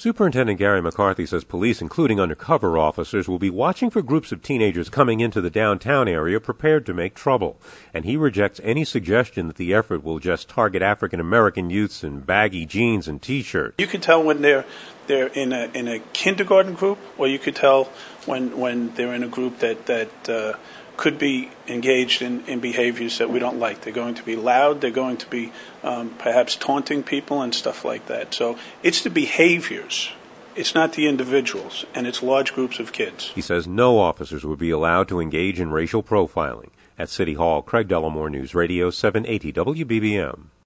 Superintendent Gary McCarthy says police, including undercover officers, will be watching for groups of teenagers coming into the downtown area prepared to make trouble. And he rejects any suggestion that the effort will just target African-American youths in baggy jeans and T-shirts. You can tell when they're in a kindergarten group, or you could tell when they're in a group that could be engaged in behaviors that we don't like. They're going to be loud. They're going to be perhaps taunting people and stuff like that. So it's the behaviors. It's not the individuals, and it's large groups of kids. He says no officers would be allowed to engage in racial profiling. At City Hall, Craig Dellamore, News Radio 780 WBBM.